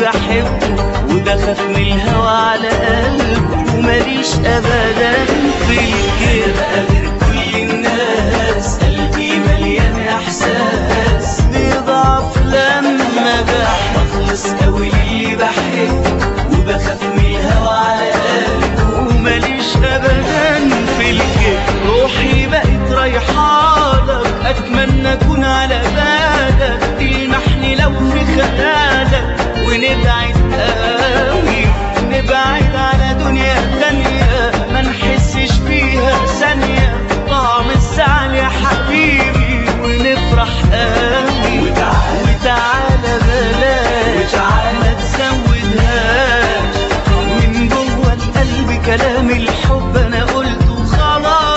بحبه وبخاف من الهوى على قلبه وماليش ابدا في الكذب. غير كل الناس قلبي مليان احساس بيضعف لما بخلص قوي اللي بحبه وبخاف من الهوى على قلبه وماليش ابدا في الكذب. روحي بقت رايحالك اتمنى اكون على بالك تلمحني لو في خيالك ونبعد قوي نبعد على دنيا تانية ما نحسش فيها ثانية طعم الزعل يا حبيبي ونفرح قوي. وتعالى بلاش ما تزودهاش من جوه القلب كلام الحب انا قلته خلاص.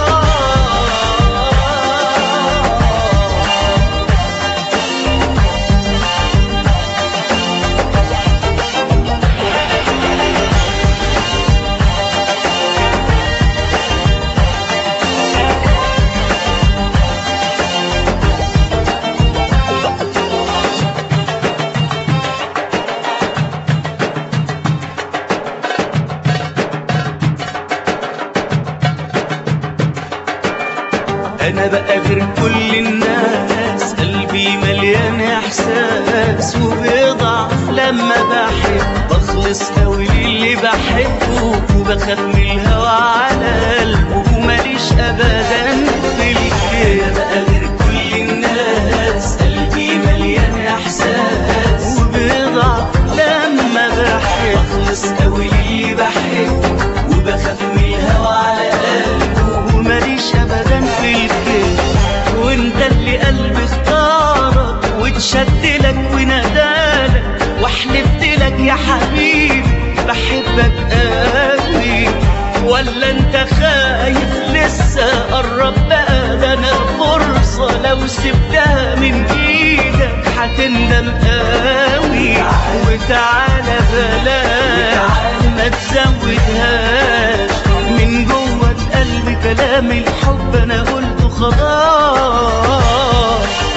أنا بقى غير كل الناس قلبي مليان إحساس وبيضعف لما بحب بخلص قوي للي بحبه وبخاف من الهوى على قلبه وماليش أبدا في الكذب. بقى غير كل الناس قلبي مليان إحساس وبيضعف لما بحب بخلص قوي للي بحبه وبخاف من الهوى على قلبه وماليش أبدا في الكذب. وانت اللي قلبي اختارك واتشدلك ونادالك وحلفت لك يا حبيبي بحبك قوي. ولا انت خايف لسه قرب بقى ده انا فرصة لو سبتها من ايدك هتندم قوي. وتعالى بلاش ما تزودهاش من جوه القلب كلام الحب انا قلته خلاص.